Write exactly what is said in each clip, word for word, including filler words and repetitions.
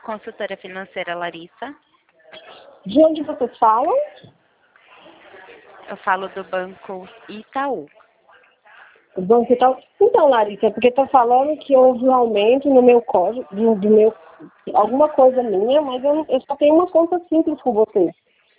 Consultora financeira Larissa. De onde vocês falam? Eu falo do Banco Itaú. O banco e tal. Então, Larissa, porque tá falando que houve um aumento no meu código, do, do meu, alguma coisa minha, mas eu, eu só tenho uma conta simples com vocês.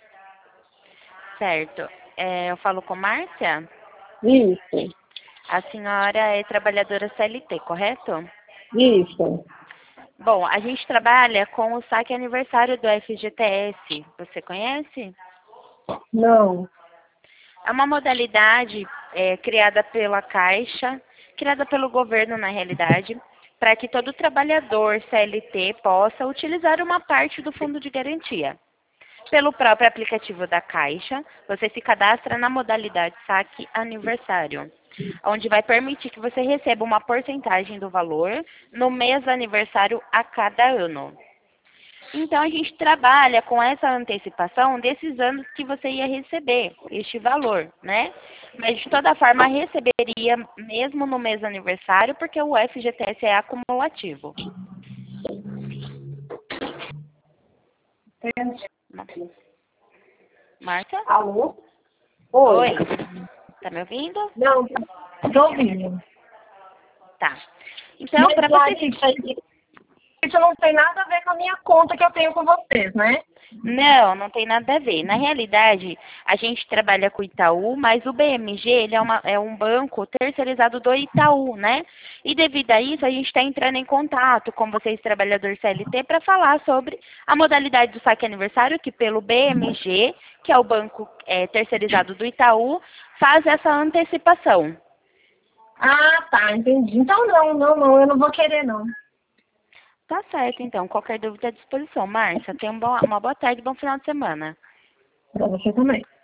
Certo. É, eu falo com Márcia? Isso, A senhora é trabalhadora C L T, correto? isso. Bom, a gente trabalha com o saque aniversário do F G T S. Você conhece? Não. É uma modalidade é, criada pela Caixa, criada pelo governo, na realidade, para que todo trabalhador C L T possa utilizar uma parte do fundo de garantia. Pelo próprio aplicativo da Caixa, você se cadastra na modalidade saque aniversário, onde vai permitir que você receba uma porcentagem do valor no mês aniversário a cada ano. Então, a gente trabalha com essa antecipação desses anos que você ia receber este valor, né? Mas, de toda forma, receberia mesmo no mês aniversário, porque o F G T S é acumulativo. Márcia? Alô? Oi. Oi. Tá me ouvindo? Não, tô ouvindo. Tá. Então, para você... Larissa, isso não tem nada a ver com a minha conta que eu tenho com vocês, né? Não, não tem nada a ver. Na realidade, a gente trabalha com o Itaú, mas o B M G ele é, uma, é um banco terceirizado do Itaú, né? E devido a isso, a gente está entrando em contato com vocês, trabalhadores C L T, para falar sobre a modalidade do saque aniversário, que pelo B M G, que é o banco é, terceirizado do Itaú, faz essa antecipação. Ah, tá, entendi. Então não, não, não, eu não vou querer, não. Tá certo, então. Qualquer dúvida à disposição. Márcia, tenha um bom- uma boa tarde e bom final de semana. Pra você também.